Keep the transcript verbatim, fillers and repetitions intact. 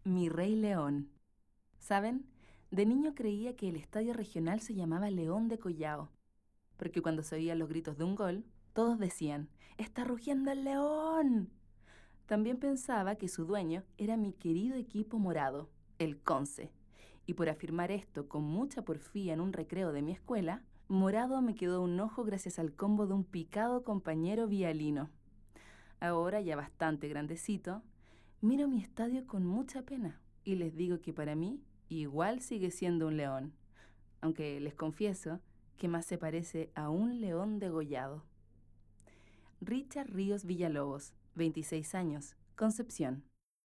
Mi Rey León. ¿Saben? De niño creía que el estadio regional se llamaba León de Collao, porque cuando se oían los gritos de un gol, todos decían, ¡está rugiendo el león! También pensaba que su dueño era mi querido equipo morado, el Conce, y por afirmar esto con mucha porfía en un recreo de mi escuela, morado me quedó un ojo gracias al combo de un picado compañero vialino. Ahora, ya bastante grandecito, miro mi estadio con mucha pena y les digo que para mí igual sigue siendo un león, aunque les confieso que más se parece a un león degollado. Richard Ríos Villalobos, veintiséis años, Concepción.